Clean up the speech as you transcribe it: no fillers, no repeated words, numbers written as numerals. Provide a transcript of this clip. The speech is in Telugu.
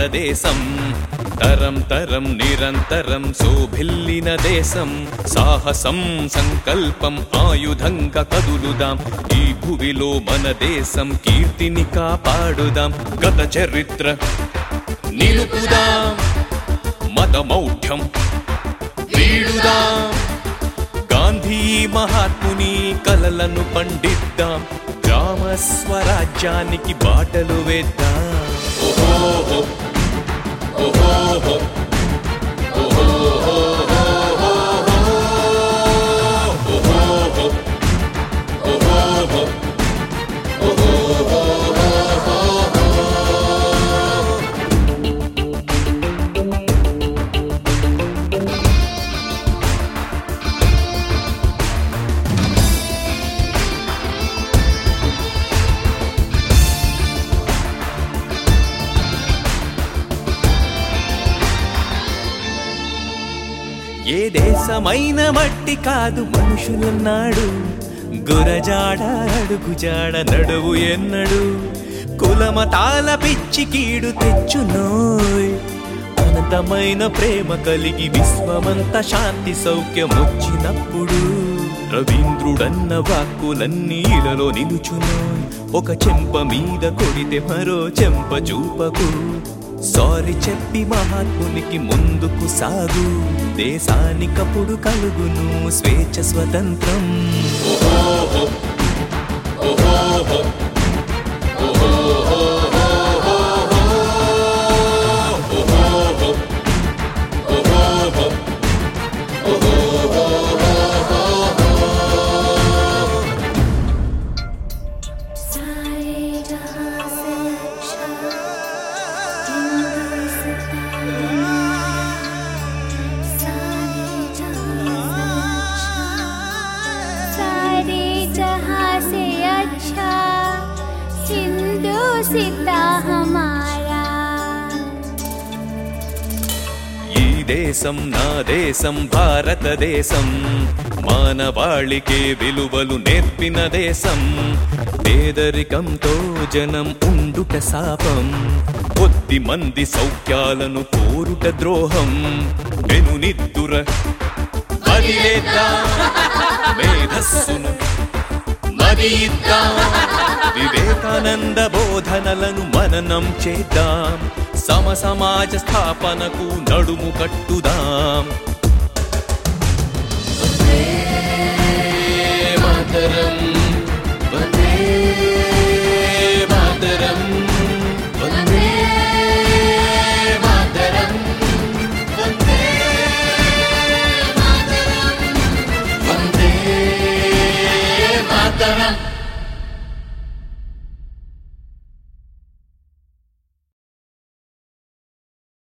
భారతదేశం తరం తరం నిరంతరం శోభిల్లిన దేశం సాహసం సంకల్పం ఆయుధంగా కదులుదాం ఈ భువిలో మన దేశం కీర్తిని కాపాడుదాం గత చరిత్ర నిలుపుదాం మతమౌఢ్యం వీడుదాం గాంధీ మహాత్ముని కలలను పండిద్దాం గ్రామ స్వరాజ్యానికి బాటలు వేద్దాం ఓహో ఓహో ఏ దేశమైన మట్టి కాదు మనుషులన్నాడు గురజాడ అడుగుజాడ నడువు ఎన్నడు కులమతాల పిచ్చి కీడు తెచ్చునోయ్ అనంతమైన ప్రేమ కలిగి విశ్వమంత శాంతి సౌఖ్యం వచ్చినప్పుడు రవీంద్రుడన్న వాక్కులన్నీ ఇలలో నిలుచునోయ్ ఒక చెంప మీద కొడితే మరో చెంప చూపకు సారీ చెప్పి మహాత్మునికి ముందుకు సాగు దేశానికప్పుడు కలుగును స్వేచ్ఛ స్వతంత్రం ఓహో ఓహో ఈ దేశం నా దేశం భారతదేశం మానవాళికే విలువలు నేర్పిన దేశం పేదరికంతో జనం ఉండుట శాపం కొద్ది మంది సౌఖ్యాలను కోరుట ద్రోహం వెనునిద్దుర వదిలేద్దాం మేధస్సును మరిద్దాం వివేకానంద బోధనలను మననం చేద్దాం సమ సమాజ స్థాపనకు నడుము కట్టుదాం వందే మాతరం